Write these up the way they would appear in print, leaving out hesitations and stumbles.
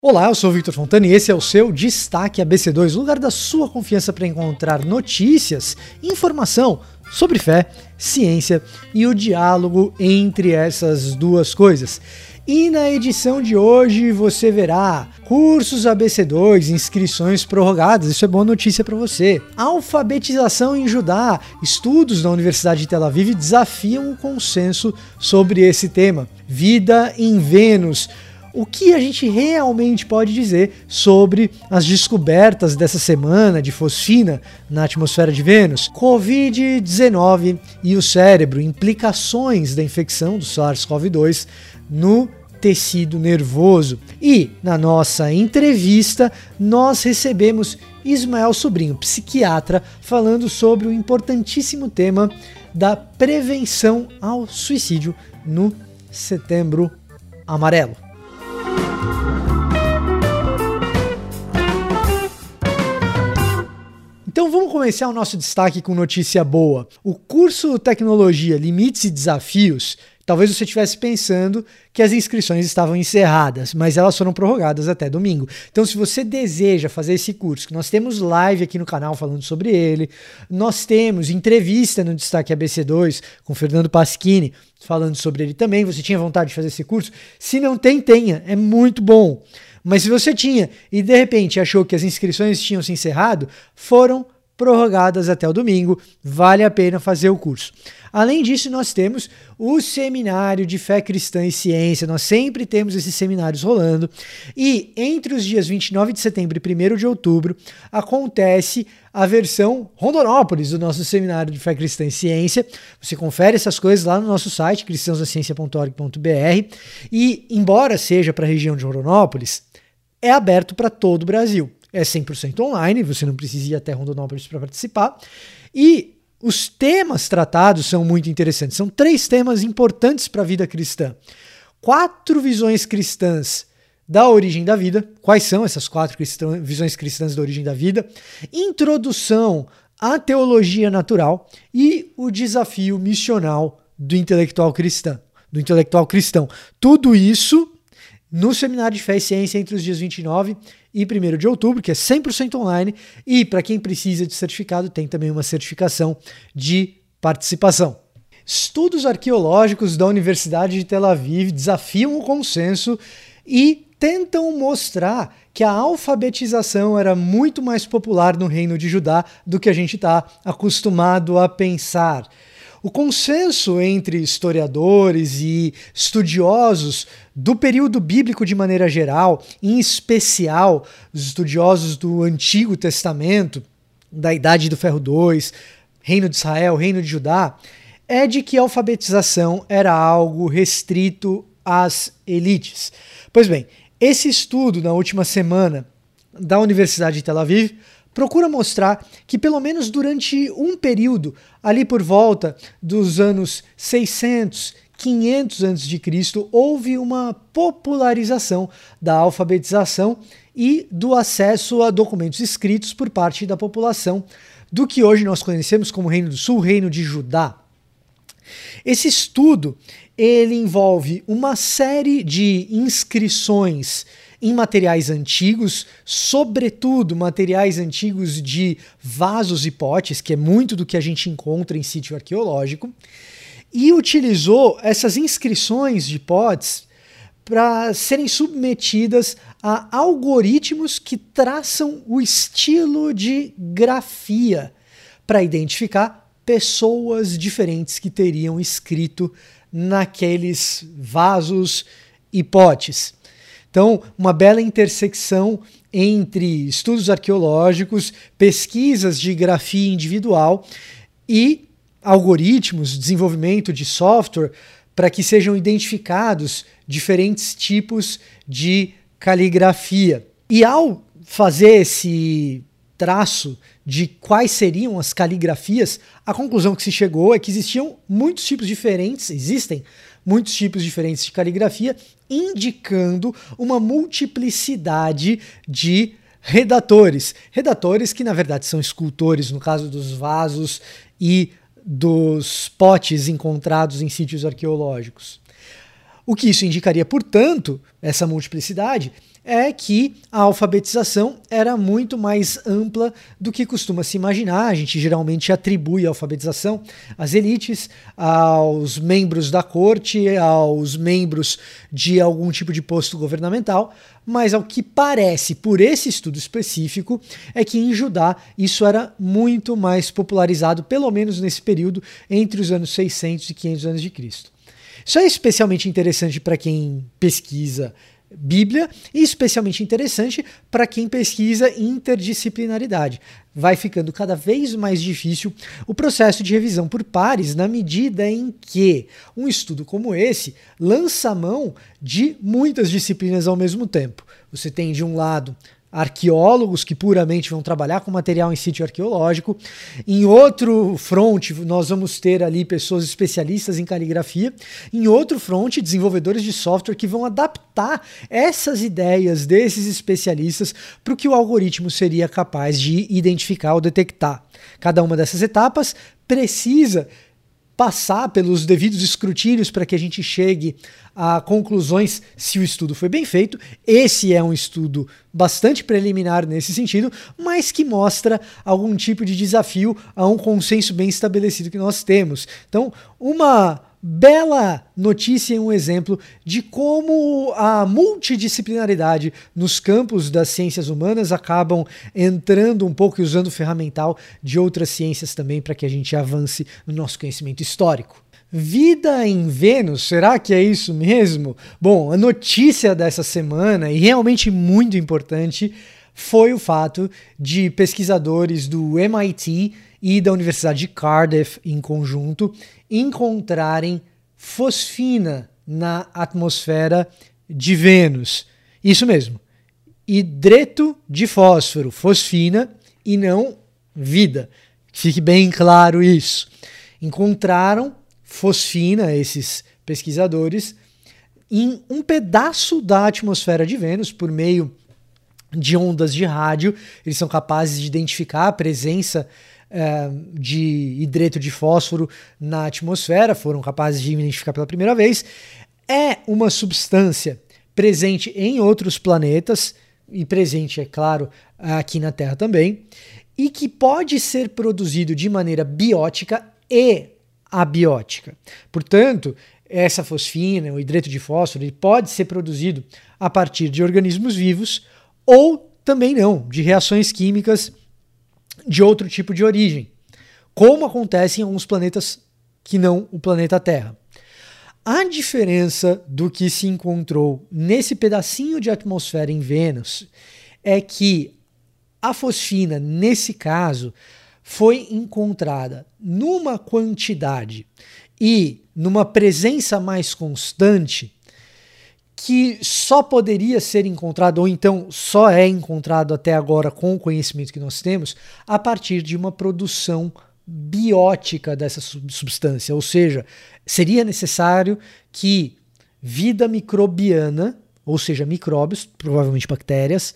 Olá, eu sou o Victor Fontana e esse é o seu Destaque ABC2, lugar da sua confiança para encontrar notícias, informação sobre fé, ciência e o diálogo entre essas duas coisas. E na edição de hoje você verá cursos ABC2, inscrições prorrogadas, isso é boa notícia para você. Alfabetização em Judá, estudos da Universidade de Tel Aviv desafiam o consenso sobre esse tema. Vida em Vênus. O que a gente realmente pode dizer sobre as descobertas dessa semana de fosfina na atmosfera de Vênus? Covid-19 e o cérebro, implicações da infecção do SARS-CoV-2 no tecido nervoso. E na nossa entrevista nós recebemos Ismael Sobrinho, psiquiatra, falando sobre o importantíssimo tema da prevenção ao suicídio no Setembro Amarelo. Então vamos começar o nosso destaque com notícia boa. O curso Tecnologia, Limites e Desafios, talvez você estivesse pensando que as inscrições estavam encerradas, mas elas foram prorrogadas até domingo. Então se você deseja fazer esse curso, que nós temos live aqui no canal falando sobre ele, nós temos entrevista no Destaque ABC2 com Fernando Paschini falando sobre ele também, você tinha vontade de fazer esse curso? Se não tem, tenha, é muito bom. Mas se você tinha e de repente achou que as inscrições tinham se encerrado, foram prorrogadas até o domingo, vale a pena fazer o curso. Além disso, nós temos o Seminário de Fé Cristã e Ciência, nós sempre temos esses seminários rolando, e entre os dias 29 de setembro e 1º de outubro acontece a versão Rondonópolis do nosso Seminário de Fé Cristã e Ciência. Você confere essas coisas lá no nosso site, cristãosdaciencia.org.br, e embora seja para a região de Rondonópolis, é aberto para todo o Brasil. É 100% online, você não precisa ir até Rondonópolis para participar. E os temas tratados são muito interessantes. São 3 temas importantes para a vida cristã. 4 visões cristãs da origem da vida. Quais são essas 4 visões cristãs da origem da vida? Introdução à teologia natural e o desafio missional do intelectual cristão. Tudo isso no Seminário de Fé e Ciência entre os dias 29 e 1º de outubro, que é 100% online, e para quem precisa de certificado, tem também uma certificação de participação. Estudos arqueológicos da Universidade de Tel Aviv desafiam o consenso e tentam mostrar que a alfabetização era muito mais popular no Reino de Judá do que a gente está acostumado a pensar. O consenso entre historiadores e estudiosos do período bíblico de maneira geral, em especial os estudiosos do Antigo Testamento, da Idade do Ferro II, Reino de Israel, Reino de Judá, é de que a alfabetização era algo restrito às elites. Pois bem, esse estudo na última semana da Universidade de Tel Aviv procura mostrar que pelo menos durante um período, ali por volta dos anos 600, 500 a.C., houve uma popularização da alfabetização e do acesso a documentos escritos por parte da população do que hoje nós conhecemos como Reino do Sul, Reino de Judá. Esse estudo ele envolve uma série de inscrições em materiais antigos, sobretudo materiais antigos de vasos e potes, que é muito do que a gente encontra em sítio arqueológico, e utilizou essas inscrições de potes para serem submetidas a algoritmos que traçam o estilo de grafia para identificar pessoas diferentes que teriam escrito naqueles vasos e potes. Então, uma bela intersecção entre estudos arqueológicos, pesquisas de grafia individual e algoritmos, desenvolvimento de software para que sejam identificados diferentes tipos de caligrafia. E ao fazer esse traço de quais seriam as caligrafias, a conclusão que se chegou é que existem muitos tipos diferentes de caligrafia, indicando uma multiplicidade de redatores. Redatores que, na verdade, são escultores, no caso dos vasos e dos potes encontrados em sítios arqueológicos. O que isso indicaria, portanto, essa multiplicidade, é que a alfabetização era muito mais ampla do que costuma se imaginar. A gente geralmente atribui a alfabetização às elites, aos membros da corte, aos membros de algum tipo de posto governamental, mas ao que parece, por esse estudo específico, é que em Judá isso era muito mais popularizado, pelo menos nesse período, entre os anos 600 e 500 anos de Cristo. Isso é especialmente interessante para quem pesquisa Bíblia e especialmente interessante para quem pesquisa interdisciplinaridade. Vai ficando cada vez mais difícil o processo de revisão por pares na medida em que um estudo como esse lança mão de muitas disciplinas ao mesmo tempo. Você tem, de um lado, arqueólogos que puramente vão trabalhar com material em sítio arqueológico. Em outro front, nós vamos ter ali pessoas especialistas em caligrafia. Em outro front, desenvolvedores de software que vão adaptar essas ideias desses especialistas para o que o algoritmo seria capaz de identificar ou detectar. Cada uma dessas etapas precisa passar pelos devidos escrutínios para que a gente chegue a conclusões se o estudo foi bem feito. Esse é um estudo bastante preliminar nesse sentido, mas que mostra algum tipo de desafio a um consenso bem estabelecido que nós temos. Então, uma bela notícia e um exemplo de como a multidisciplinaridade nos campos das ciências humanas acabam entrando um pouco e usando o ferramental de outras ciências também para que a gente avance no nosso conhecimento histórico. Vida em Vênus, será que é isso mesmo? Bom, a notícia dessa semana, e realmente muito importante, foi o fato de pesquisadores do MIT e da Universidade de Cardiff, em conjunto, encontrarem fosfina na atmosfera de Vênus. Isso mesmo, hidreto de fósforo, fosfina e não vida. Fique bem claro isso. Encontraram fosfina, esses pesquisadores, em um pedaço da atmosfera de Vênus por meio de ondas de rádio. Eles são capazes de identificar a presença de hidreto de fósforo na atmosfera, foram capazes de identificar pela primeira vez. É uma substância presente em outros planetas e presente, é claro, aqui na Terra também, e que pode ser produzido de maneira biótica e abiótica. Portanto, essa fosfina, o hidreto de fósforo, ele pode ser produzido a partir de organismos vivos ou também não, de reações químicas de outro tipo de origem, como acontece em alguns planetas que não o planeta Terra. A diferença do que se encontrou nesse pedacinho de atmosfera em Vênus é que a fosfina, nesse caso, foi encontrada numa quantidade e numa presença mais constante que só poderia ser encontrado, ou então só é encontrado até agora com o conhecimento que nós temos, a partir de uma produção biótica dessa substância. Ou seja, seria necessário que vida microbiana, ou seja, micróbios, provavelmente bactérias,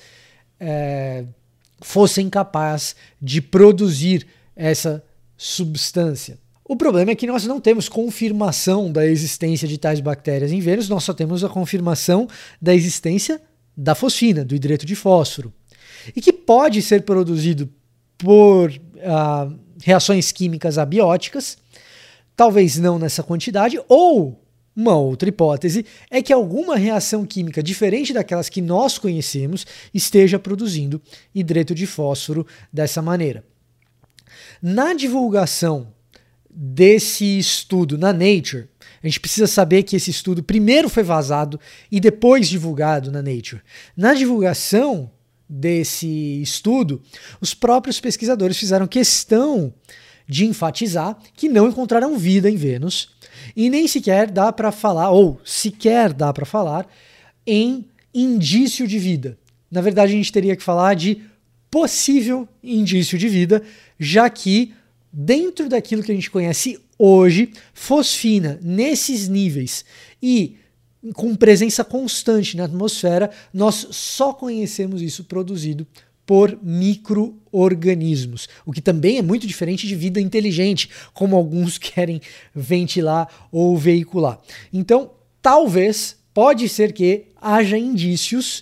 fossem capazes de produzir essa substância. O problema é que nós não temos confirmação da existência de tais bactérias em Vênus, nós só temos a confirmação da existência da fosfina, do hidreto de fósforo, e que pode ser produzido por reações químicas abióticas, talvez não nessa quantidade, ou uma outra hipótese é que alguma reação química diferente daquelas que nós conhecemos esteja produzindo hidreto de fósforo dessa maneira. Na divulgação desse estudo na Nature, a gente precisa saber que esse estudo primeiro foi vazado e depois divulgado na Nature. Na divulgação desse estudo, os próprios pesquisadores fizeram questão de enfatizar que não encontraram vida em Vênus e nem sequer dá para falar, ou sequer dá para falar, em indício de vida. Na verdade, a gente teria que falar de possível indício de vida, já que dentro daquilo que a gente conhece hoje, fosfina nesses níveis e com presença constante na atmosfera, nós só conhecemos isso produzido por micro-organismos, o que também é muito diferente de vida inteligente, como alguns querem ventilar ou veicular. Então, talvez, pode ser que haja indícios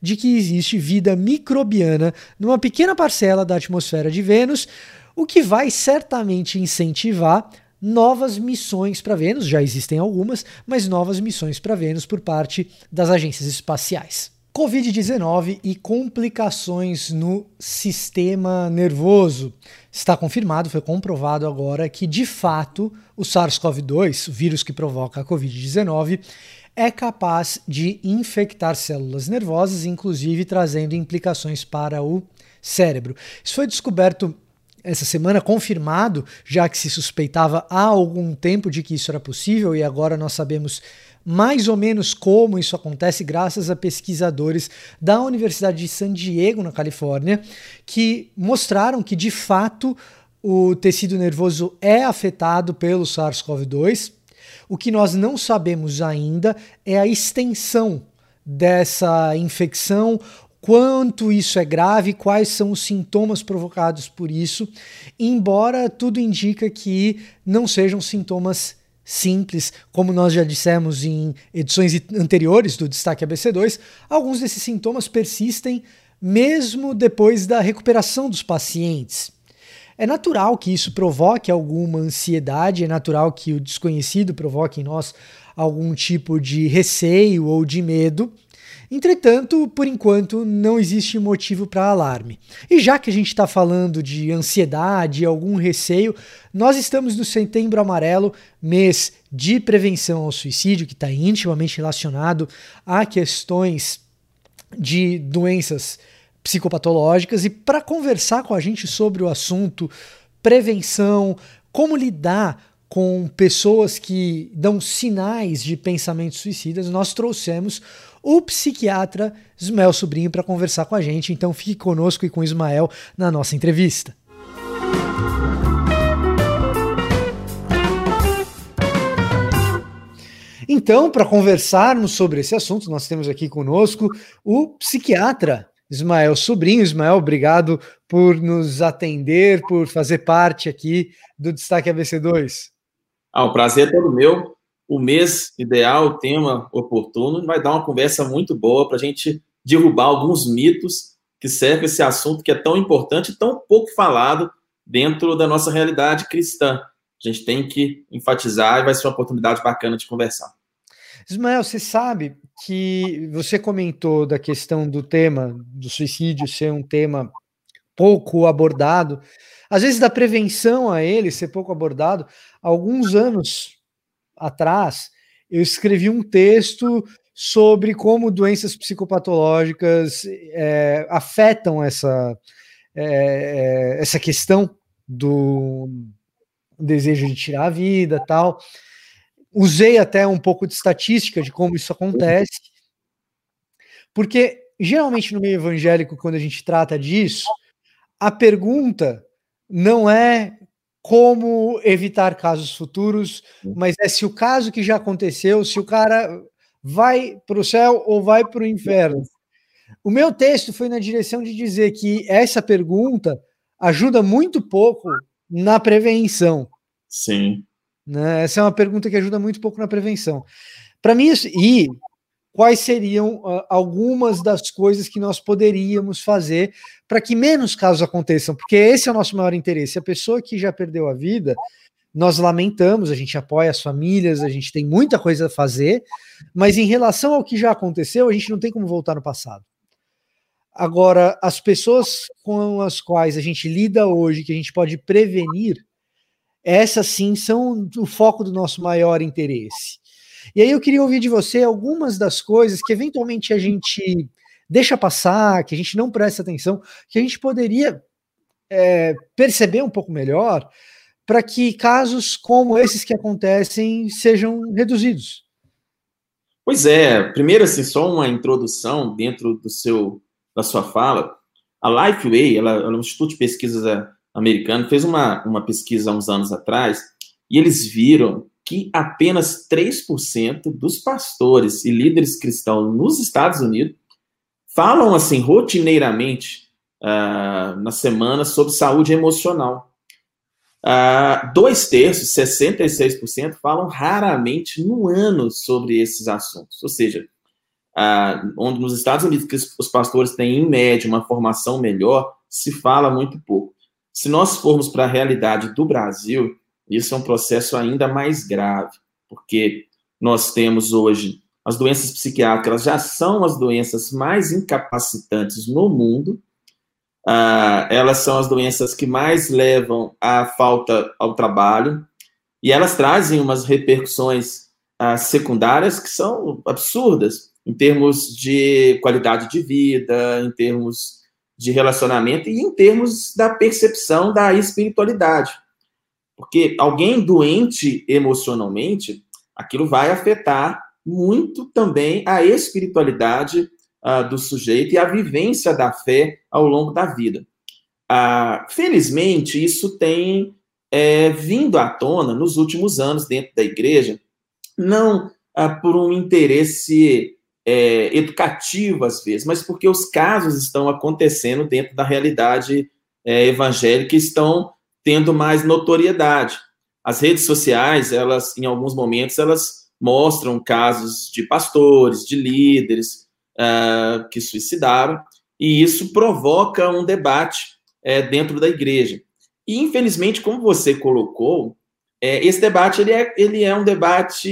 de que existe vida microbiana numa pequena parcela da atmosfera de Vênus, o que vai certamente incentivar novas missões para Vênus. Já existem algumas, mas novas missões para Vênus por parte das agências espaciais. Covid-19 e complicações no sistema nervoso. Está confirmado, foi comprovado agora que, de fato, o SARS-CoV-2, o vírus que provoca a Covid-19, é capaz de infectar células nervosas, inclusive trazendo implicações para o cérebro. Isso foi descoberto essa semana, confirmado, já que se suspeitava há algum tempo de que isso era possível, e agora nós sabemos mais ou menos como isso acontece graças a pesquisadores da Universidade de San Diego, na Califórnia, que mostraram que, de fato, o tecido nervoso é afetado pelo SARS-CoV-2. O que nós não sabemos ainda é a extensão dessa infecção, quanto isso é grave, quais são os sintomas provocados por isso, embora tudo indica que não sejam sintomas simples, como nós já dissemos em edições anteriores do Destaque ABC2, alguns desses sintomas persistem mesmo depois da recuperação dos pacientes. É natural que isso provoque alguma ansiedade, é natural que o desconhecido provoque em nós algum tipo de receio ou de medo. Entretanto, por enquanto, não existe motivo para alarme. E já que a gente está falando de ansiedade, algum receio, nós estamos no Setembro Amarelo, mês de prevenção ao suicídio, que está intimamente relacionado a questões de doenças psicopatológicas. E para conversar com a gente sobre o assunto, prevenção, como lidar com pessoas que dão sinais de pensamentos suicidas, nós trouxemos o psiquiatra Ismael Sobrinho para conversar com a gente. Então fique conosco e com o Ismael na nossa entrevista. Então, para conversarmos sobre esse assunto, nós temos aqui conosco o psiquiatra Ismael Sobrinho. Ismael, obrigado por nos atender, por fazer parte aqui do Destaque ABC2. O prazer é todo meu. O mês ideal, o tema oportuno, vai dar uma conversa muito boa para a gente derrubar alguns mitos que cercam esse assunto que é tão importante e tão pouco falado dentro da nossa realidade cristã. A gente tem que enfatizar e vai ser uma oportunidade bacana de conversar. Ismael, você sabe que você comentou da questão do tema do suicídio ser um tema pouco abordado, às vezes da prevenção a ele ser pouco abordado. Há alguns anos atrás, eu escrevi um texto sobre como doenças psicopatológicas afetam essa questão do desejo de tirar a vida e tal. Usei até um pouco de estatística de como isso acontece, porque geralmente no meio evangélico, quando a gente trata disso, a pergunta não é como evitar casos futuros, mas é se o caso que já aconteceu, se o cara vai para o céu ou vai para o inferno. O meu texto foi na direção de dizer que essa pergunta ajuda muito pouco na prevenção. Sim. Né? Essa é uma pergunta que ajuda muito pouco na prevenção. Para mim, e quais seriam algumas das coisas que nós poderíamos fazer para que menos casos aconteçam? Porque esse é o nosso maior interesse. A pessoa que já perdeu a vida, nós lamentamos, a gente apoia as famílias, a gente tem muita coisa a fazer, mas em relação ao que já aconteceu, a gente não tem como voltar no passado. Agora, as pessoas com as quais a gente lida hoje, que a gente pode prevenir, essas sim são o foco do nosso maior interesse. E aí eu queria ouvir de você algumas das coisas que eventualmente a gente deixa passar, que a gente não presta atenção, que a gente poderia perceber um pouco melhor para que casos como esses que acontecem sejam reduzidos. Pois é, primeiro assim, só uma introdução dentro da sua fala. A Lifeway, ela é um instituto de pesquisas americano, fez uma pesquisa há uns anos atrás e eles viram que apenas 3% dos pastores e líderes cristãos nos Estados Unidos falam assim rotineiramente na semana sobre saúde emocional. 2/3, 66%, falam raramente no ano sobre esses assuntos. Ou seja, onde nos Estados Unidos que os pastores têm, em média, uma formação melhor, se fala muito pouco. Se nós formos para a realidade do Brasil, isso é um processo ainda mais grave, porque nós temos hoje as doenças psiquiátricas, já são as doenças mais incapacitantes no mundo, elas são as doenças que mais levam à falta ao trabalho, e elas trazem umas repercussões secundárias que são absurdas, em termos de qualidade de vida, em termos de relacionamento e em termos da percepção da espiritualidade. Porque alguém doente emocionalmente, aquilo vai afetar muito também a espiritualidade do sujeito e a vivência da fé ao longo da vida. Felizmente, isso tem vindo à tona nos últimos anos dentro da igreja, não por um interesse educativo, às vezes, mas porque os casos estão acontecendo dentro da realidade evangélica e estão tendo mais notoriedade. As redes sociais, elas, em alguns momentos, elas mostram casos de pastores, de líderes que suicidaram, e isso provoca um debate dentro da igreja. E, infelizmente, como você colocou, esse debate ele é um debate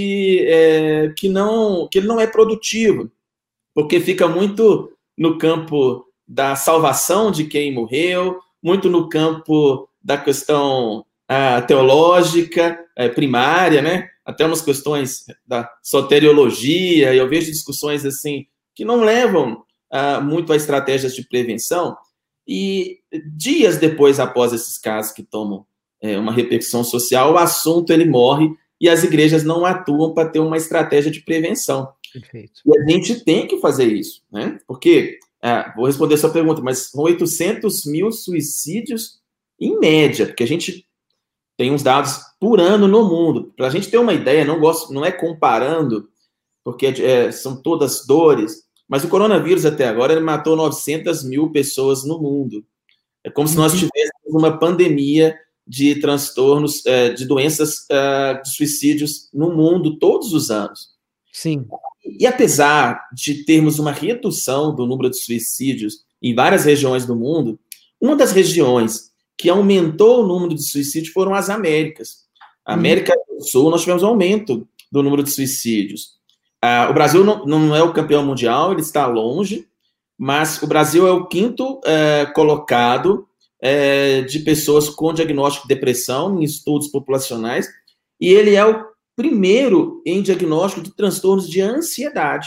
que ele não é produtivo, porque fica muito no campo da salvação de quem morreu, muito no campo da questão teológica primária, né? Até umas questões da soteriologia, e eu vejo discussões assim que não levam muito a estratégias de prevenção, e dias depois, após esses casos que tomam uma repercussão social, o assunto ele morre e as igrejas não atuam para ter uma estratégia de prevenção. Perfeito. E a gente tem que fazer isso, né? Porque, vou responder a sua pergunta, mas são 800 mil suicídios em média, porque a gente tem uns dados por ano no mundo. Para a gente ter uma ideia, não é comparando, porque são todas dores, mas o coronavírus até agora ele matou 900 mil pessoas no mundo. É como se nós tivéssemos uma pandemia de transtornos, de doenças, de suicídios no mundo todos os anos. Sim. E apesar de termos uma redução do número de suicídios em várias regiões do mundo, uma das regiões que aumentou o número de suicídios foram as Américas. A América do Sul, nós tivemos um aumento do número de suicídios. O Brasil não é o campeão mundial, ele está longe, mas o Brasil é o quinto colocado de pessoas com diagnóstico de depressão em estudos populacionais, e ele é o primeiro em diagnóstico de transtornos de ansiedade.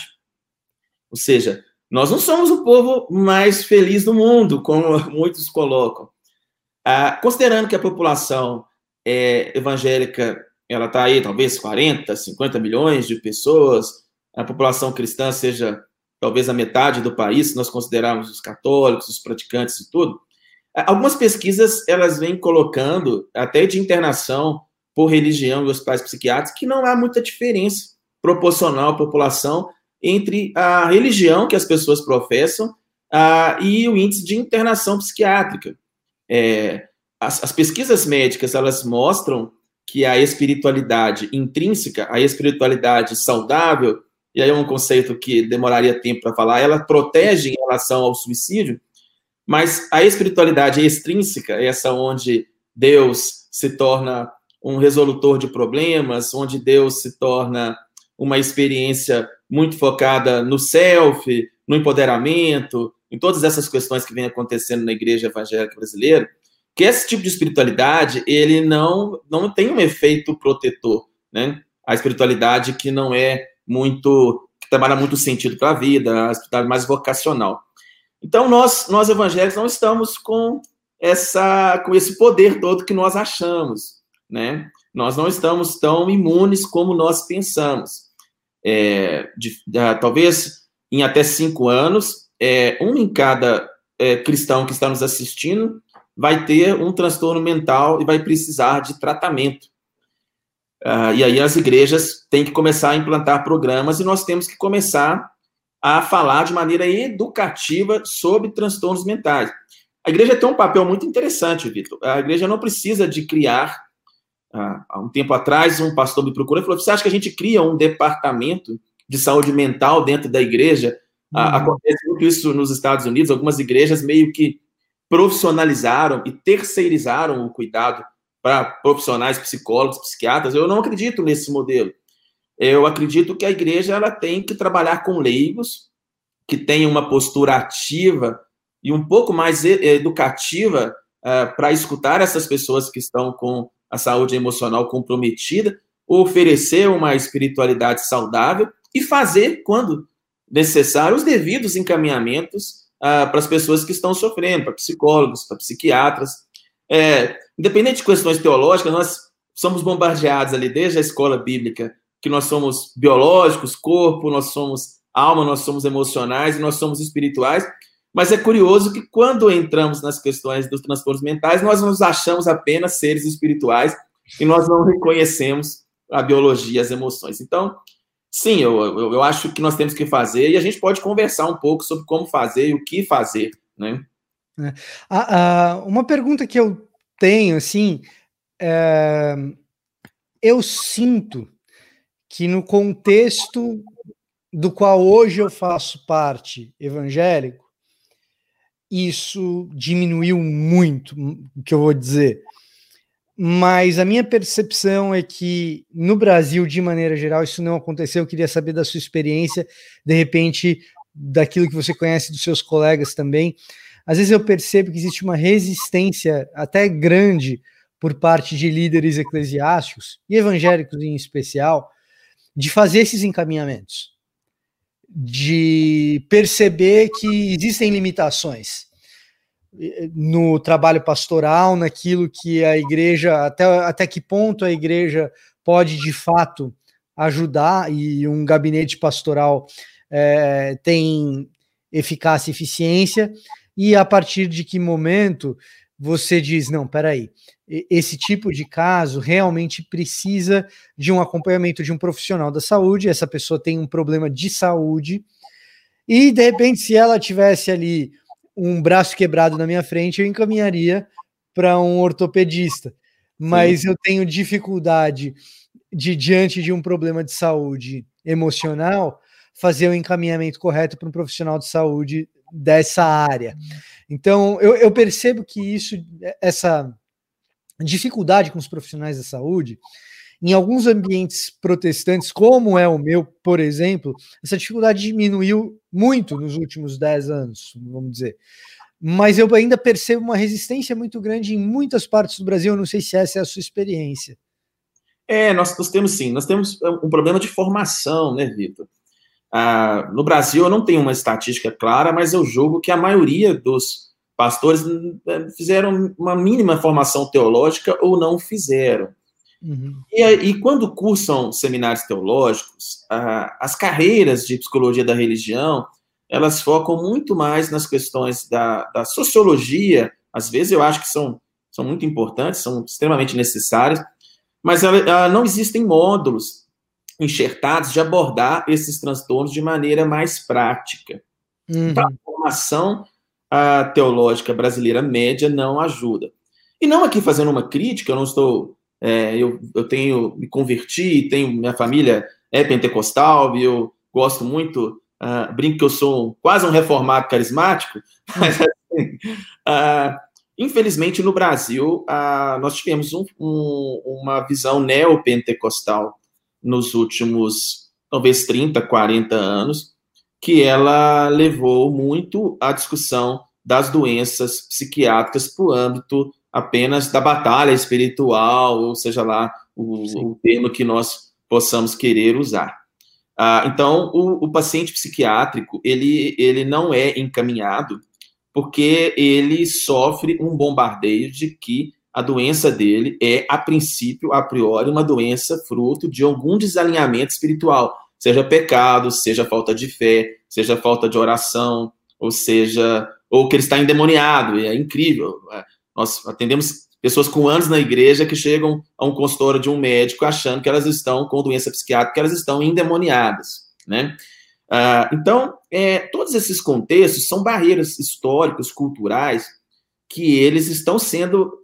Ou seja, nós não somos o povo mais feliz do mundo, como muitos colocam. Considerando que a população evangélica ela está aí, talvez 40, 50 milhões de pessoas, a população cristã seja talvez a metade do país, se nós considerarmos os católicos, os praticantes e tudo, algumas pesquisas elas vêm colocando, até de internação por religião e hospitais psiquiátricos, que não há muita diferença proporcional à população entre a religião que as pessoas professam e o índice de internação psiquiátrica. As pesquisas médicas, elas mostram que a espiritualidade intrínseca, a espiritualidade saudável, e aí é um conceito que demoraria tempo para falar, ela protege em relação ao suicídio, mas a espiritualidade extrínseca, essa onde Deus se torna um resolutor de problemas, onde Deus se torna uma experiência muito focada no self, no empoderamento, em todas essas questões que vêm acontecendo na igreja evangélica brasileira, que esse tipo de espiritualidade, ele não tem um efeito protetor, né? A espiritualidade que não é muito, que trabalha muito sentido para a vida, a espiritualidade mais vocacional. Então, nós evangélicos não estamos com esse poder todo que nós achamos, né? Nós não estamos tão imunes como nós pensamos. Talvez em até 5 anos, um em cada cristão que está nos assistindo vai ter um transtorno mental e vai precisar de tratamento. E aí as igrejas têm que começar a implantar programas e nós temos que começar a falar de maneira educativa sobre transtornos mentais. A igreja tem um papel muito interessante, Vitor. A igreja não precisa de criar. Há um tempo atrás, um pastor me procurou e falou: você acha que a gente cria um departamento de saúde mental dentro da igreja. Acontece muito isso nos Estados Unidos, algumas igrejas meio que profissionalizaram e terceirizaram o cuidado para profissionais, psicólogos, psiquiatras. Eu não acredito nesse modelo. Eu acredito que a igreja ela tem que trabalhar com leigos, que tenham uma postura ativa e um pouco mais educativa para escutar essas pessoas que estão com a saúde emocional comprometida, oferecer uma espiritualidade saudável e fazer, quando necessário, os devidos encaminhamentos para as pessoas que estão sofrendo, para psicólogos, para psiquiatras. Independente de questões teológicas, nós somos bombardeados ali desde a escola bíblica, que nós somos biológicos, corpo, nós somos alma, nós somos emocionais e nós somos espirituais. Mas é curioso que quando entramos nas questões dos transtornos mentais, nós nos achamos apenas seres espirituais e nós não reconhecemos a biologia, as emoções. Então, sim, eu acho que nós temos que fazer e a gente pode conversar um pouco sobre como fazer e o que fazer, né? Uma pergunta que eu tenho, assim, eu sinto que no contexto do qual hoje eu faço parte evangélico, isso diminuiu muito, o que eu vou dizer. Mas a minha percepção é que no Brasil, de maneira geral, isso não aconteceu. Eu queria saber da sua experiência, de repente, daquilo que você conhece dos seus colegas também. Às vezes eu percebo que existe uma resistência até grande por parte de líderes eclesiásticos, e evangélicos em especial, de fazer esses encaminhamentos, de perceber que existem limitações no trabalho pastoral, naquilo que a igreja, até que ponto a igreja pode de fato ajudar, e um gabinete pastoral tem eficácia e eficiência, e a partir de que momento você diz, não, peraí, esse tipo de caso realmente precisa de um acompanhamento de um profissional da saúde, essa pessoa tem um problema de saúde, e de repente se ela tivesse ali um braço quebrado na minha frente, eu encaminharia para um ortopedista. Mas eu tenho dificuldade de, diante de um problema de saúde emocional, fazer o encaminhamento correto para um profissional de saúde dessa área. Então, eu percebo que essa dificuldade com os profissionais da saúde, em alguns ambientes protestantes, como é o meu, por exemplo, essa dificuldade diminuiu muito nos últimos 10 anos, vamos dizer. Mas eu ainda percebo uma resistência muito grande em muitas partes do Brasil. Eu não sei se essa é a sua experiência. Nós temos sim. Nós temos um problema de formação, né, Vitor? No Brasil, eu não tenho uma estatística clara, mas eu julgo que a maioria dos pastores fizeram uma mínima formação teológica ou não fizeram. Uhum. E quando cursam seminários teológicos, as carreiras de psicologia da religião, elas focam muito mais nas questões da sociologia. Às vezes eu acho que são muito importantes, são extremamente necessárias, mas não existem módulos enxertados de abordar esses transtornos de maneira mais prática. Uhum. Então, a formação teológica brasileira média não ajuda. E não aqui fazendo uma crítica, eu não estou... eu me converti, minha família é pentecostal, e eu gosto muito, brinco que eu sou quase um reformado carismático, mas assim, infelizmente no Brasil nós tivemos uma visão neopentecostal nos últimos, talvez 30, 40 anos, que ela levou muito à discussão das doenças psiquiátricas para o âmbito apenas da batalha espiritual, ou seja lá o termo que nós possamos querer usar. Então, o paciente psiquiátrico, ele não é encaminhado porque ele sofre um bombardeio de que a doença dele é, a princípio, a priori, uma doença fruto de algum desalinhamento espiritual, seja pecado, seja falta de fé, seja falta de oração, ou que ele está endemoniado. É incrível. Nós atendemos pessoas com anos na igreja que chegam a um consultório de um médico achando que elas estão com doença psiquiátrica, que elas estão endemoniadas, né? Então, todos esses contextos são barreiras históricas, culturais, que eles estão sendo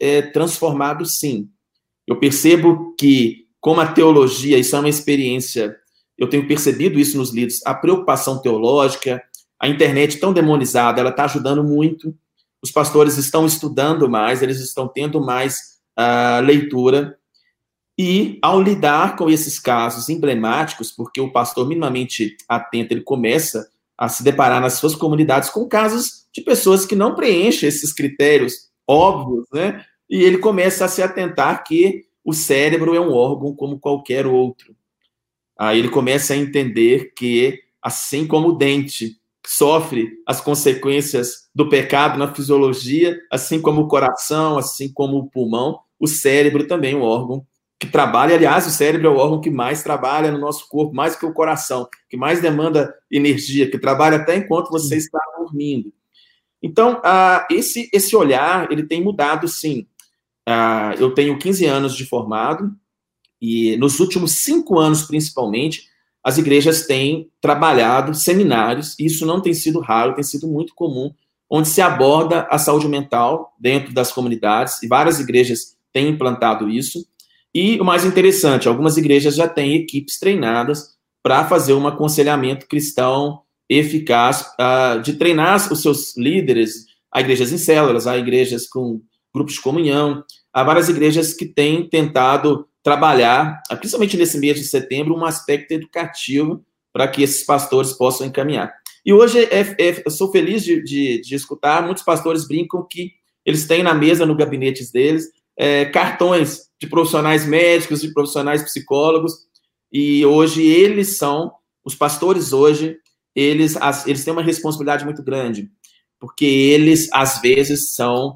transformados, sim. Eu percebo que, como a teologia, isso é uma experiência, eu tenho percebido isso nos líderes, a preocupação teológica, a internet tão demonizada, ela está ajudando muito. Os pastores estão estudando mais, eles estão tendo mais leitura. E, ao lidar com esses casos emblemáticos, porque o pastor minimamente atento, ele começa a se deparar nas suas comunidades com casos de pessoas que não preenchem esses critérios óbvios, né? E ele começa a se atentar que o cérebro é um órgão como qualquer outro. Aí ele começa a entender que, assim como o dente sofre as consequências do pecado na fisiologia, assim como o coração, assim como o pulmão, o cérebro também é um órgão que trabalha. Aliás, o cérebro é o órgão que mais trabalha no nosso corpo, mais que o coração, que mais demanda energia, que trabalha até enquanto você está dormindo. Então, esse olhar, ele tem mudado, sim. Eu tenho 15 anos de formado, e nos últimos 5 anos, principalmente, as igrejas têm trabalhado seminários, e isso não tem sido raro, tem sido muito comum, onde se aborda a saúde mental dentro das comunidades, e várias igrejas têm implantado isso. E o mais interessante, algumas igrejas já têm equipes treinadas para fazer um aconselhamento cristão eficaz, de treinar os seus líderes. Há igrejas em células, há igrejas com grupos de comunhão, há várias igrejas que têm tentado trabalhar, principalmente nesse mês de setembro, um aspecto educativo para que esses pastores possam encaminhar. E hoje eu sou feliz de escutar, muitos pastores brincam que eles têm na mesa, no gabinete deles, cartões de profissionais médicos, de profissionais psicólogos, e hoje os pastores hoje, eles têm uma responsabilidade muito grande, porque eles, às vezes, são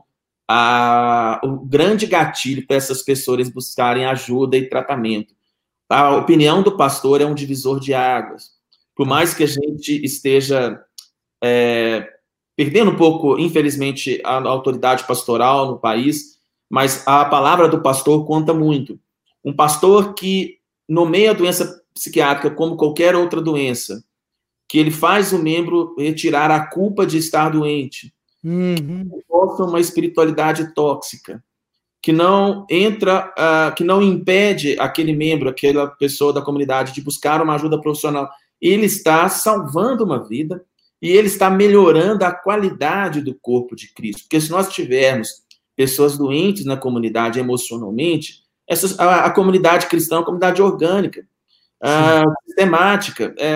o grande gatilho para essas pessoas buscarem ajuda e tratamento. A opinião do pastor é um divisor de águas. Por mais que a gente esteja perdendo um pouco, infelizmente, a autoridade pastoral no país, mas a palavra do pastor conta muito. Um pastor que nomeia a doença psiquiátrica como qualquer outra doença, que ele faz o membro retirar a culpa de estar doente, que possa uma espiritualidade tóxica, que não que não impede aquele membro, aquela pessoa da comunidade de buscar uma ajuda profissional. Ele está salvando uma vida e ele está melhorando a qualidade do corpo de Cristo. Porque se nós tivermos pessoas doentes na comunidade emocionalmente, a comunidade cristã é uma comunidade orgânica, sistemática.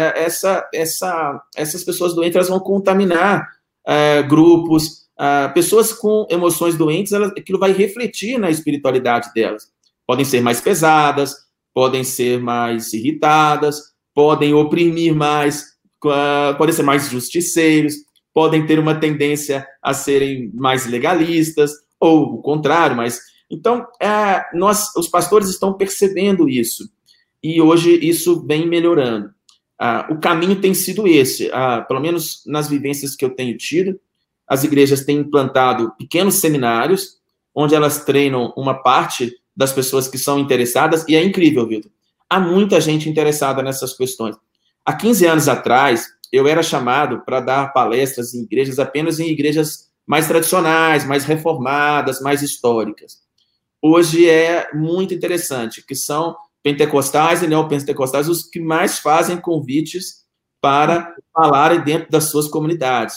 Essas pessoas doentes, elas vão contaminar grupos, pessoas com emoções doentes, aquilo vai refletir na espiritualidade delas. Podem ser mais pesadas, podem ser mais irritadas, podem oprimir mais, podem ser mais justiceiros, podem ter uma tendência a serem mais legalistas, ou o contrário, mas... Então, os pastores estão percebendo isso, e hoje isso vem melhorando. O caminho tem sido esse, pelo menos nas vivências que eu tenho tido, as igrejas têm implantado pequenos seminários, onde elas treinam uma parte das pessoas que são interessadas, e é incrível, Vitor. Há muita gente interessada nessas questões. Há 15 anos atrás, eu era chamado para dar palestras em igrejas, apenas em igrejas mais tradicionais, mais reformadas, mais históricas. Hoje é muito interessante, que são pentecostais e neopentecostais os que mais fazem convites para falarem dentro das suas comunidades.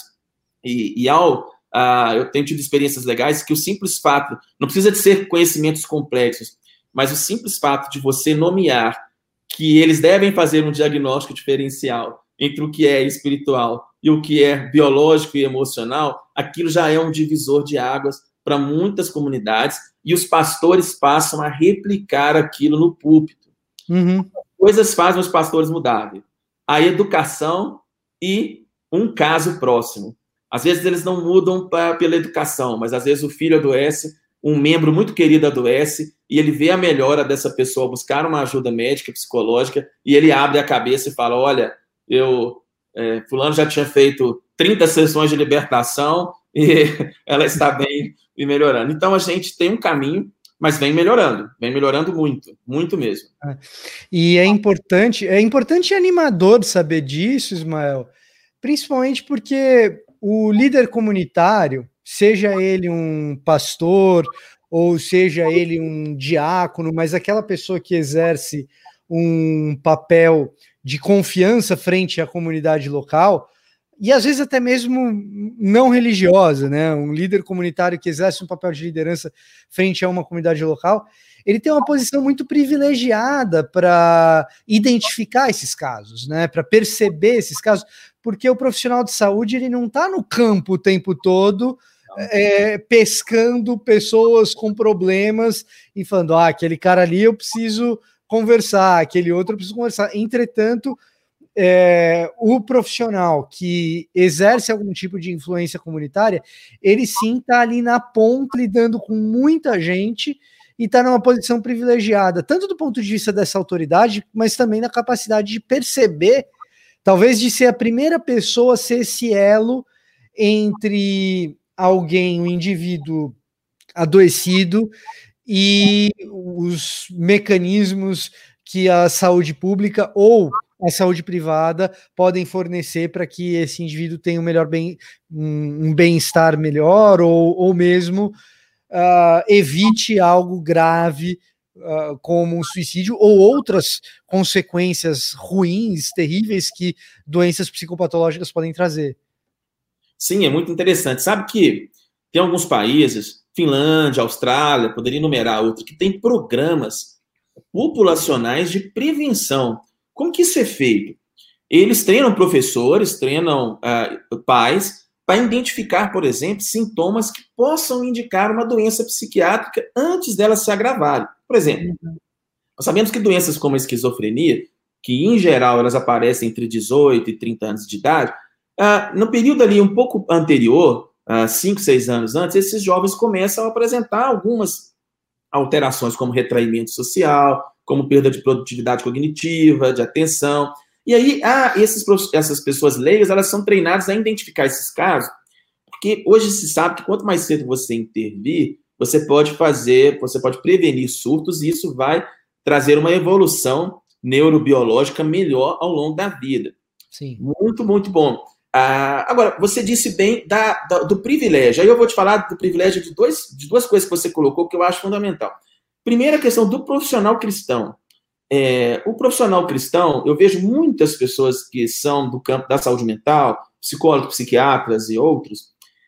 Eu tenho tido experiências legais que o simples fato, não precisa de ser conhecimentos complexos, mas o simples fato de você nomear que eles devem fazer um diagnóstico diferencial entre o que é espiritual e o que é biológico e emocional, aquilo já é um divisor de águas para muitas comunidades, e os pastores passam a replicar aquilo no púlpito. Coisas fazem os pastores mudarem. A educação e um caso próximo. Às vezes eles não mudam pela educação, mas às vezes o filho adoece, um membro muito querido adoece, e ele vê a melhora dessa pessoa buscar uma ajuda médica, psicológica, e ele abre a cabeça e fala, olha, fulano já tinha feito 30 sessões de libertação e ela está bem e melhorando. Então, a gente tem um caminho, mas vem melhorando muito, muito mesmo. E é importante e animador saber disso, Ismael, principalmente porque o líder comunitário, seja ele um pastor ou seja ele um diácono, mas aquela pessoa que exerce um papel de confiança frente à comunidade local, e às vezes até mesmo não religiosa, né? Um líder comunitário que exerce um papel de liderança frente a uma comunidade local, ele tem uma posição muito privilegiada para identificar esses casos, né? Para perceber esses casos, porque o profissional de saúde ele não está no campo o tempo todo pescando pessoas com problemas e falando, aquele cara ali eu preciso conversar, aquele outro eu preciso conversar. Entretanto, o profissional que exerce algum tipo de influência comunitária, ele sim está ali na ponta, lidando com muita gente e está numa posição privilegiada, tanto do ponto de vista dessa autoridade, mas também na capacidade de perceber, talvez de ser a primeira pessoa a ser esse elo entre alguém, um indivíduo adoecido, e os mecanismos que a saúde pública ou a saúde privada podem fornecer para que esse indivíduo tenha um bem-estar melhor ou mesmo evite algo grave como um suicídio ou outras consequências ruins, terríveis que doenças psicopatológicas podem trazer. Sim, é muito interessante. Sabe que tem alguns países, Finlândia, Austrália, poderia enumerar outro, que tem programas populacionais de prevenção. Como que isso é feito? Eles treinam professores, treinam pais, para identificar, por exemplo, sintomas que possam indicar uma doença psiquiátrica antes dela se agravar. Por exemplo, nós sabemos que doenças como a esquizofrenia, que em geral elas aparecem entre 18 e 30 anos de idade, no período ali um pouco anterior, 5, 6 anos antes, esses jovens começam a apresentar algumas alterações, como retraimento social, como perda de produtividade cognitiva, de atenção. E aí, essas pessoas leigas, elas são treinadas a identificar esses casos, porque hoje se sabe que quanto mais cedo você intervir, você pode prevenir surtos, e isso vai trazer uma evolução neurobiológica melhor ao longo da vida. Sim. Muito, muito bom. Agora, você disse bem do privilégio. Aí eu vou te falar do privilégio de duas coisas que você colocou que eu acho fundamental. Primeira, a questão do profissional cristão. O profissional cristão, eu vejo muitas pessoas que são do campo da saúde mental, psicólogos, psiquiatras e outros,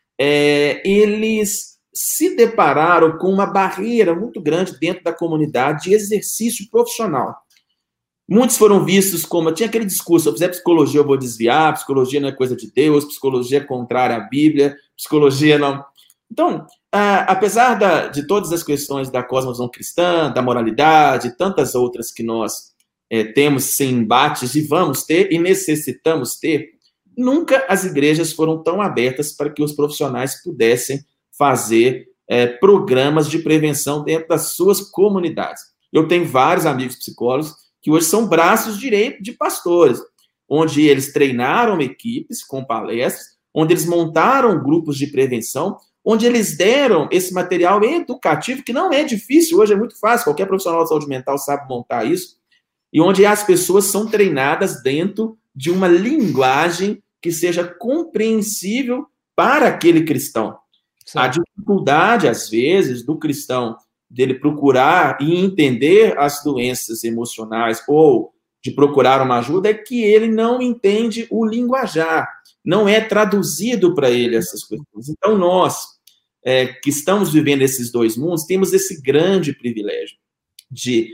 eles se depararam com uma barreira muito grande dentro da comunidade de exercício profissional. Muitos foram vistos como, tinha aquele discurso, se eu fizer psicologia eu vou desviar, psicologia não é coisa de Deus, psicologia é contrária à Bíblia, psicologia não... Então, apesar de todas as questões da cosmovisão cristã, da moralidade, e tantas outras que nós temos sem embates e vamos ter e necessitamos ter, nunca as igrejas foram tão abertas para que os profissionais pudessem fazer programas de prevenção dentro das suas comunidades. Eu tenho vários amigos psicólogos que hoje são braços direitos de pastores, onde eles treinaram equipes com palestras, onde eles montaram grupos de prevenção, onde eles deram esse material educativo, que não é difícil, hoje é muito fácil, qualquer profissional de saúde mental sabe montar isso, e onde as pessoas são treinadas dentro de uma linguagem que seja compreensível para aquele cristão. Sim. A dificuldade, às vezes, do cristão dele procurar e entender as doenças emocionais ou de procurar uma ajuda é que ele não entende o linguajar, não é traduzido para ele essas coisas. Então, nós, que estamos vivendo esses dois mundos, temos esse grande privilégio de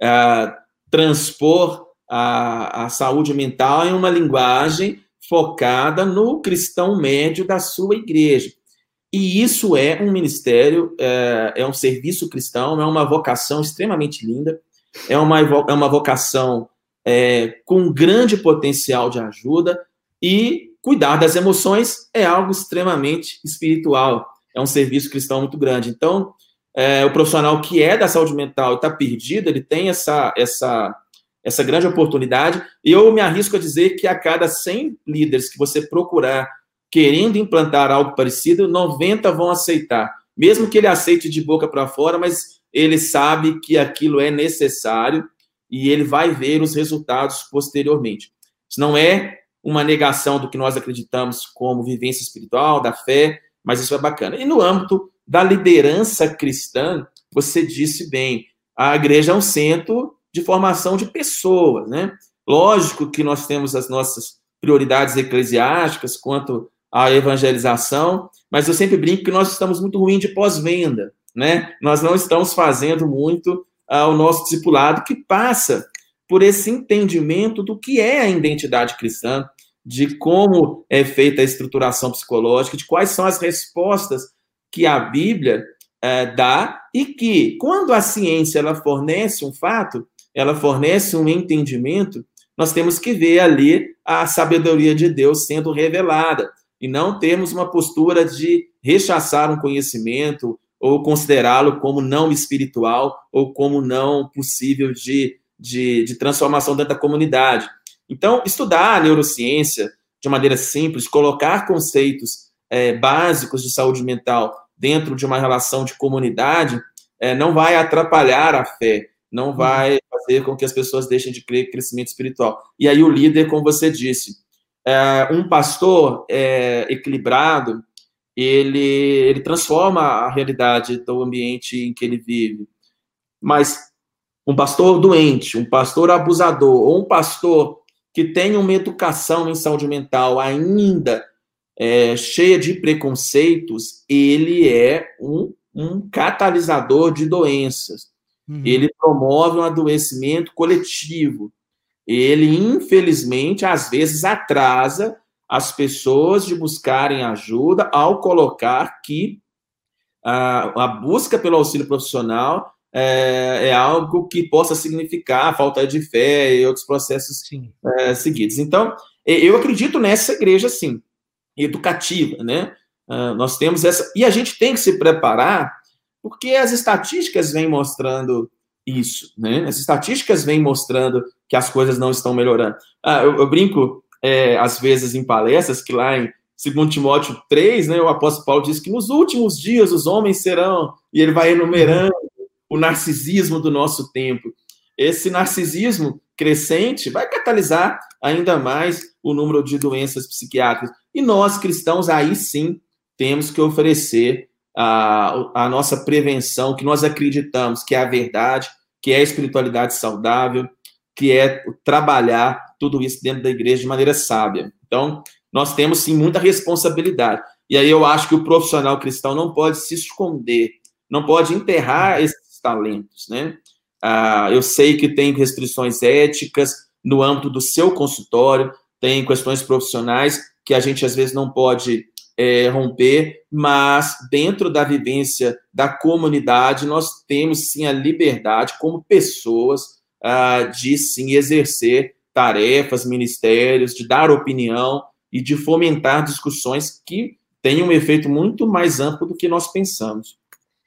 transpor a saúde mental em uma linguagem focada no cristão médio da sua igreja. E isso é um ministério, é um serviço cristão, é uma vocação extremamente linda, é uma vocação com grande potencial de ajuda, e cuidar das emoções é algo extremamente espiritual, é um serviço cristão muito grande. Então, o profissional que é da saúde mental e está perdido, ele tem essa grande oportunidade, e eu me arrisco a dizer que a cada 100 líderes que você procurar querendo implantar algo parecido, 90 vão aceitar. Mesmo que ele aceite de boca para fora, mas ele sabe que aquilo é necessário e ele vai ver os resultados posteriormente. Isso não é uma negação do que nós acreditamos como vivência espiritual, da fé, mas isso é bacana. E no âmbito da liderança cristã, você disse bem, a igreja é um centro de formação de pessoas, né? Lógico que nós temos as nossas prioridades eclesiásticas quanto à evangelização, mas eu sempre brinco que nós estamos muito ruim de pós-venda, né? Nós não estamos fazendo muito o nosso discipulado, que passa por esse entendimento do que é a identidade cristã, de como é feita a estruturação psicológica, de quais são as respostas que a Bíblia dá, e que, quando a ciência ela fornece um fato, ela fornece um entendimento, nós temos que ver ali a sabedoria de Deus sendo revelada, e não termos uma postura de rechaçar um conhecimento ou considerá-lo como não espiritual ou como não possível de transformação dentro da comunidade. Então, estudar a neurociência de maneira simples, colocar conceitos básicos de saúde mental dentro de uma relação de comunidade, não vai atrapalhar a fé, não vai fazer com que as pessoas deixem de crer em crescimento espiritual. E aí o líder, como você disse, um pastor equilibrado, ele transforma a realidade do ambiente em que ele vive. Mas um pastor doente, um pastor abusador, ou um pastor que tem uma educação em saúde mental ainda cheia de preconceitos, ele é um catalisador de doenças. Ele promove um adoecimento coletivo. Ele, infelizmente, às vezes atrasa as pessoas de buscarem ajuda ao colocar que a busca pelo auxílio profissional é algo que possa significar falta de fé e outros processos seguidos. Então, eu acredito nessa igreja, sim, educativa, né? Nós temos essa... E a gente tem que se preparar, porque as estatísticas vêm mostrando isso, né? As estatísticas vêm mostrando que as coisas não estão melhorando. Eu brinco, às vezes, em palestras, que lá em 2 Timóteo 3, né, o apóstolo Paulo diz que nos últimos dias os homens serão, e ele vai enumerando o narcisismo do nosso tempo. Esse narcisismo crescente vai catalisar ainda mais o número de doenças psiquiátricas. E nós, cristãos, aí sim, temos que oferecer a nossa prevenção, que nós acreditamos que é a verdade, que é a espiritualidade saudável, que é trabalhar tudo isso dentro da igreja de maneira sábia. Então, nós temos, sim, muita responsabilidade. E aí eu acho que o profissional cristão não pode se esconder, não pode enterrar esses talentos, né? Eu sei que tem restrições éticas no âmbito do seu consultório, tem questões profissionais que a gente, às vezes, não pode romper, mas dentro da vivência da comunidade, nós temos, sim, a liberdade, como pessoas, de, sim, exercer tarefas, ministérios, de dar opinião e de fomentar discussões que tenham um efeito muito mais amplo do que nós pensamos.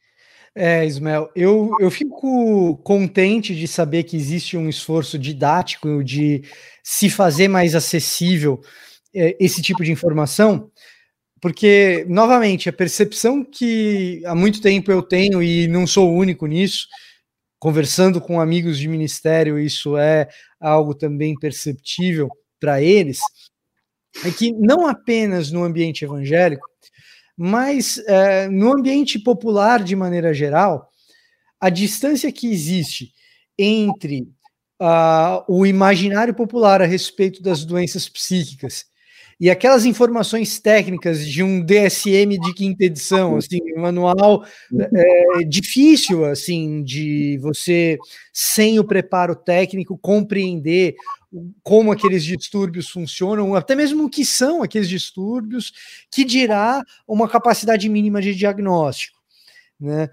Ismael, eu fico contente de saber que existe um esforço didático de se fazer mais acessível esse tipo de informação, porque, novamente, a percepção que há muito tempo eu tenho, e não sou o único nisso, conversando com amigos de ministério, isso é algo também perceptível para eles, é que não apenas no ambiente evangélico, mas no ambiente popular, de maneira geral, a distância que existe entre o imaginário popular a respeito das doenças psíquicas e aquelas informações técnicas de um DSM de 5ª edição, assim, um manual difícil, assim, de você, sem o preparo técnico, compreender como aqueles distúrbios funcionam, até mesmo o que são aqueles distúrbios, que dirá uma capacidade mínima de diagnóstico, né?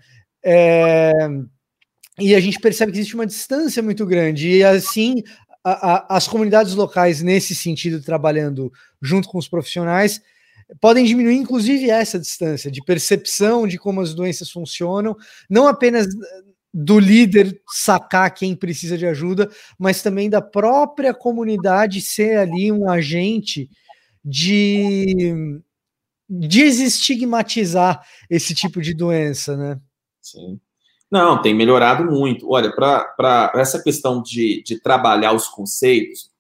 E a gente percebe que existe uma distância muito grande, e assim, as comunidades locais, nesse sentido, trabalhando junto com os profissionais, podem diminuir, inclusive, essa distância de percepção de como as doenças funcionam, não apenas do líder sacar quem precisa de ajuda, mas também da própria comunidade ser ali um agente de desestigmatizar esse tipo de doença, né? Sim. Não, tem melhorado muito. Olha, para essa questão de trabalhar os conceitos,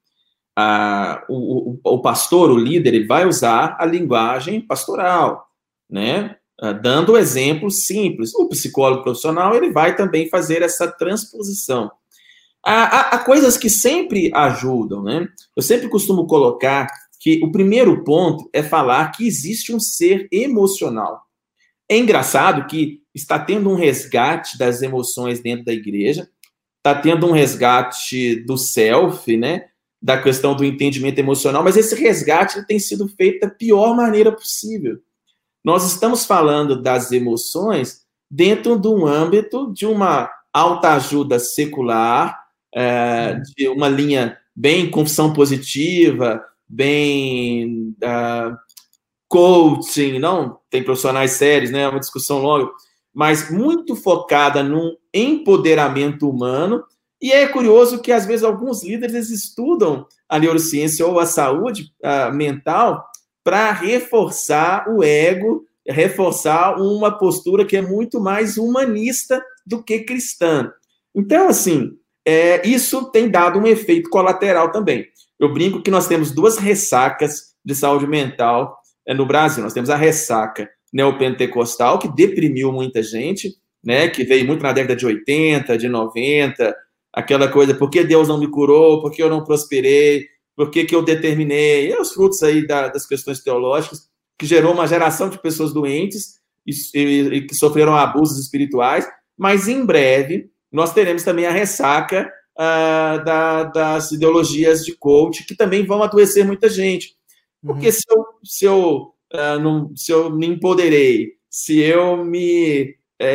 o pastor, o líder, ele vai usar a linguagem pastoral, né? Dando exemplos simples. O psicólogo profissional, ele vai também fazer essa transposição. Há coisas que sempre ajudam, né? Eu sempre costumo colocar que o primeiro ponto é falar que existe um ser emocional. É engraçado que está tendo um resgate das emoções dentro da igreja, está tendo um resgate do self, né? Da questão do entendimento emocional, mas esse resgate tem sido feito da pior maneira possível. Nós estamos falando das emoções dentro de um âmbito de uma autoajuda secular, de uma linha bem confissão positiva, bem coaching, não tem profissionais sérios, né? É uma discussão longa, mas muito focada num empoderamento humano. E é curioso que, às vezes, alguns líderes estudam a neurociência ou a saúde mental para reforçar o ego, reforçar uma postura que é muito mais humanista do que cristã. Então, assim, isso tem dado um efeito colateral também. Eu brinco que nós temos duas ressacas de saúde mental no Brasil. Nós temos a ressaca neopentecostal, que deprimiu muita gente, né, que veio muito na década de 80, de 90, aquela coisa, por que Deus não me curou, por que eu não prosperei, por que eu determinei, e os frutos aí das questões teológicas, que gerou uma geração de pessoas doentes e que sofreram abusos espirituais, mas em breve nós teremos também a ressaca das ideologias de coach, que também vão adoecer muita gente. Porque se eu me empoderei, se eu me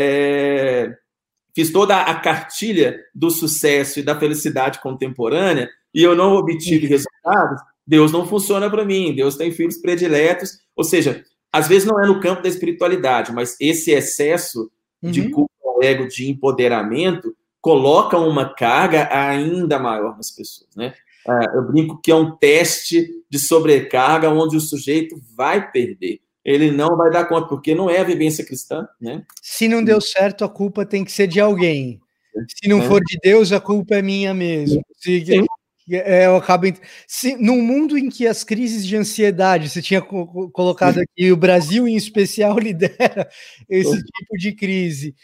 fiz toda a cartilha do sucesso e da felicidade contemporânea e eu não obtive resultados, Deus não funciona para mim, Deus tem filhos prediletos, ou seja, às vezes não é no campo da espiritualidade, mas esse excesso de culto ao ego, de empoderamento, coloca uma carga ainda maior nas pessoas, né? Eu brinco que é um teste de sobrecarga onde o sujeito vai perder. Ele não vai dar conta, porque não é a vivência cristã, né? Se não deu certo, a culpa tem que ser de alguém. Se não for de Deus, a culpa é minha mesmo. Eu acabo num mundo em que as crises de ansiedade, você tinha colocado aqui, o Brasil em especial lidera esse tipo de crise.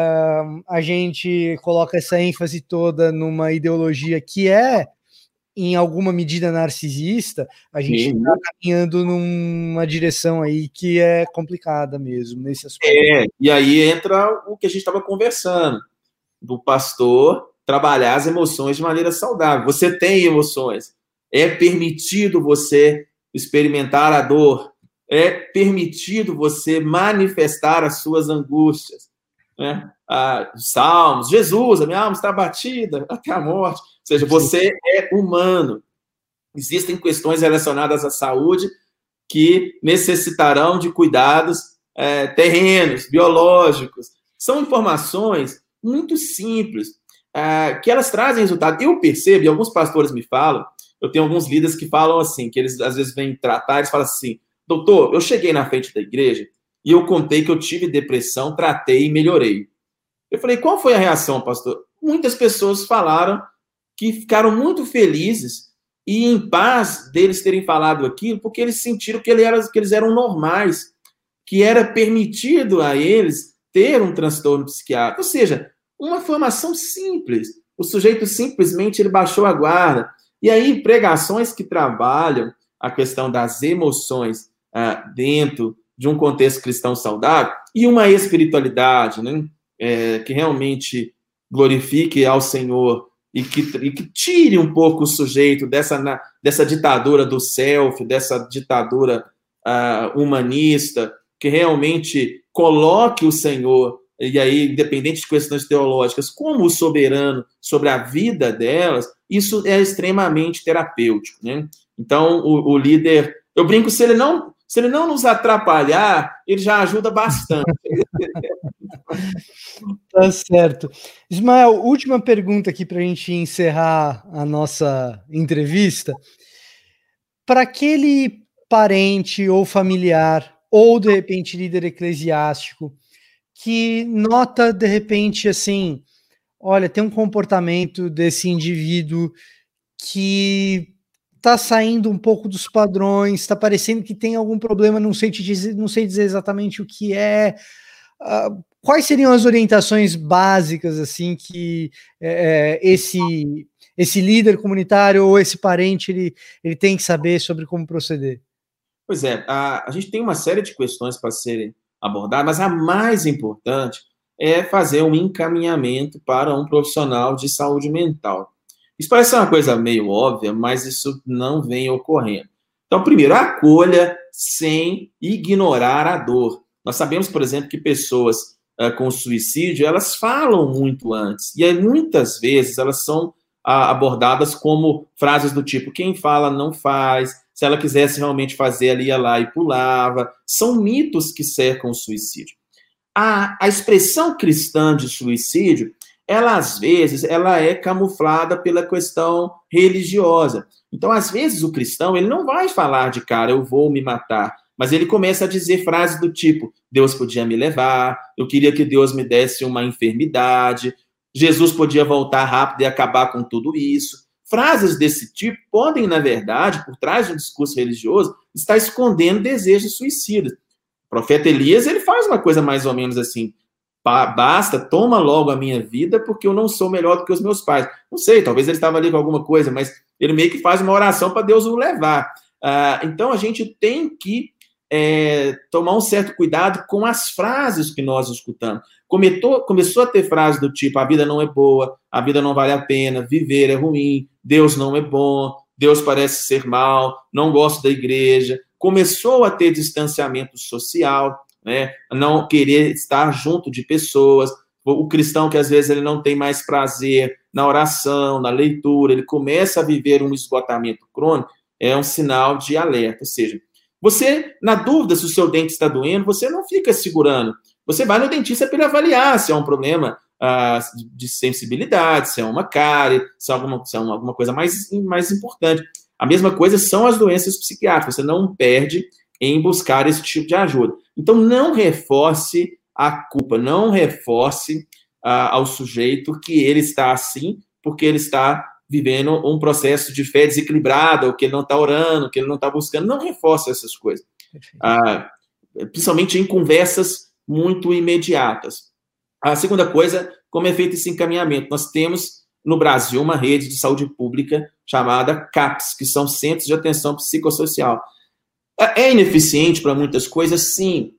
A gente coloca essa ênfase toda numa ideologia que é, em alguma medida, narcisista, a gente está caminhando numa direção aí que é complicada mesmo, nesse aspecto. E aí entra o que a gente estava conversando, do pastor trabalhar as emoções de maneira saudável. Você tem emoções, é permitido você experimentar a dor, é permitido você manifestar as suas angústias, né? Salmos, Jesus, a minha alma está abatida até a morte. Ou seja, você é humano. Existem questões relacionadas à saúde que necessitarão de cuidados terrenos, biológicos. São informações muito simples, que elas trazem resultado. Eu percebo, e alguns pastores me falam, eu tenho alguns líderes que falam assim, que eles às vezes vêm tratar, eles falam assim, doutor, eu cheguei na frente da igreja e eu contei que eu tive depressão, tratei e melhorei. Eu falei, qual foi a reação, pastor? Muitas pessoas falaram que ficaram muito felizes e em paz deles terem falado aquilo, porque eles sentiram que eles eram normais, que era permitido a eles ter um transtorno psiquiátrico. Ou seja, uma formação simples. O sujeito simplesmente ele baixou a guarda. E aí, pregações que trabalham a questão das emoções dentro de um contexto cristão saudável e uma espiritualidade, né? Que realmente glorifique ao Senhor e que tire um pouco o sujeito dessa ditadura do self, dessa ditadura humanista, que realmente coloque o Senhor, e aí, independente de questões teológicas, como o soberano sobre a vida delas, isso é extremamente terapêutico, né? Então, o líder, eu brinco, se ele não nos atrapalhar, ele já ajuda bastante. Tá certo. Ismael, última pergunta aqui para a gente encerrar a nossa entrevista. Para aquele parente ou familiar, ou de repente líder eclesiástico, que nota de repente assim, olha, tem um comportamento desse indivíduo que está saindo um pouco dos padrões, está parecendo que tem algum problema, não sei dizer exatamente o que é. quais seriam as orientações básicas assim que esse líder comunitário ou esse parente ele tem que saber sobre como proceder? Pois é, a gente tem uma série de questões para serem abordadas, mas a mais importante é fazer um encaminhamento para um profissional de saúde mental. Isso parece uma coisa meio óbvia, mas isso não vem ocorrendo. Então, primeiro, acolha sem ignorar a dor. Nós sabemos, por exemplo, que pessoas com suicídio, elas falam muito antes, e aí, muitas vezes elas são abordadas como frases do tipo, quem fala não faz, se ela quisesse realmente fazer, ela ia lá e pulava. São mitos que cercam o suicídio. A expressão cristã de suicídio, ela às vezes ela é camuflada pela questão religiosa. Então, às vezes, o cristão ele não vai falar de cara, eu vou me matar, mas ele começa a dizer frases do tipo, Deus podia me levar, eu queria que Deus me desse uma enfermidade, Jesus podia voltar rápido e acabar com tudo isso. Frases desse tipo podem, na verdade, por trás de um discurso religioso, estar escondendo desejos suicidas. O profeta Elias, ele faz uma coisa mais ou menos assim, basta, toma logo a minha vida, porque eu não sou melhor do que os meus pais. Não sei, talvez ele estava ali com alguma coisa, mas ele meio que faz uma oração para Deus o levar. Então, a gente tem que tomar um certo cuidado com as frases que nós escutamos. Começou a ter frases do tipo, a vida não é boa, a vida não vale a pena, viver é ruim, Deus não é bom, Deus parece ser mal, não gosto da igreja. Começou a ter distanciamento social, né? Não querer estar junto de pessoas. O cristão que às vezes ele não tem mais prazer na oração, na leitura, ele começa a viver um esgotamento crônico, é um sinal de alerta. Ou seja, você, na dúvida se o seu dente está doendo, você não fica segurando. Você vai no dentista para ele avaliar se é um problema de sensibilidade, se é uma cárie, se é alguma coisa mais importante. A mesma coisa são as doenças psiquiátricas. Você não perde em buscar esse tipo de ajuda. Então, não reforce a culpa, não reforce ao sujeito que ele está assim, porque ele está vivendo um processo de fé desequilibrada, ou que ele não está orando, que ele não está buscando. Não reforce essas coisas. Principalmente em conversas muito imediatas. A segunda coisa, como é feito esse encaminhamento? Nós temos no Brasil uma rede de saúde pública chamada CAPS, que são Centros de Atenção Psicossocial. É ineficiente para muitas coisas, sim.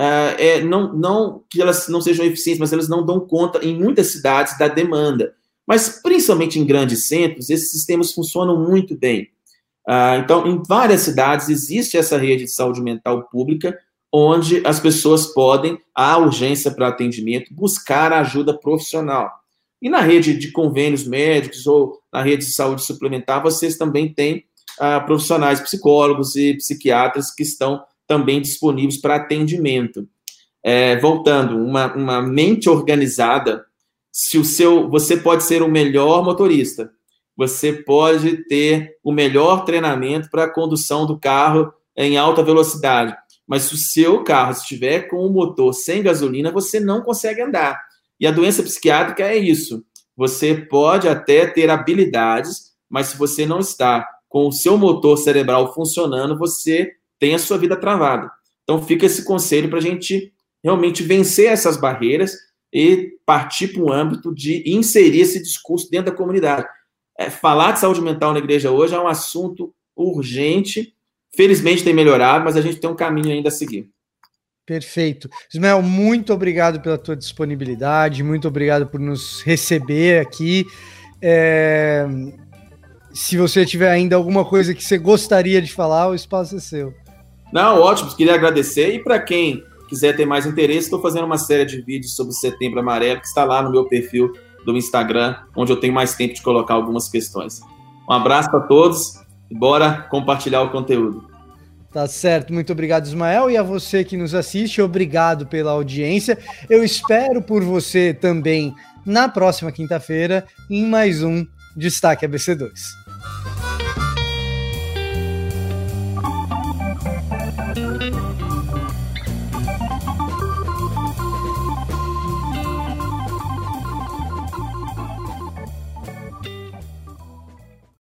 Não que elas não sejam eficientes, mas elas não dão conta, em muitas cidades, da demanda. Mas, principalmente em grandes centros, esses sistemas funcionam muito bem. Então, em várias cidades, existe essa rede de saúde mental pública, onde as pessoas podem, à urgência para atendimento, buscar ajuda profissional. E na rede de convênios médicos ou na rede de saúde suplementar, vocês também têm profissionais psicólogos e psiquiatras que estão também disponíveis para atendimento. Voltando, uma mente organizada, você pode ser o melhor motorista, você pode ter o melhor treinamento para a condução do carro em alta velocidade, mas se o seu carro estiver com o motor sem gasolina, você não consegue andar. E a doença psiquiátrica é isso. Você pode até ter habilidades, mas se você não está com o seu motor cerebral funcionando, você tem a sua vida travada. Então, fica esse conselho para a gente realmente vencer essas barreiras e partir para um âmbito de inserir esse discurso dentro da comunidade. Falar de saúde mental na igreja hoje é um assunto urgente. Felizmente tem melhorado, mas a gente tem um caminho ainda a seguir. Perfeito. Ismael, muito obrigado pela tua disponibilidade, muito obrigado por nos receber aqui. Se você tiver ainda alguma coisa que você gostaria de falar, o espaço é seu. Não, ótimo, queria agradecer. E para quem quiser ter mais interesse, estou fazendo uma série de vídeos sobre o Setembro Amarelo, que está lá no meu perfil do Instagram, onde eu tenho mais tempo de colocar algumas questões. Um abraço para todos e bora compartilhar o conteúdo. Tá certo, muito obrigado, Ismael, e a você que nos assiste, obrigado pela audiência. Eu espero por você também na próxima quinta-feira em mais um Destaque ABC2.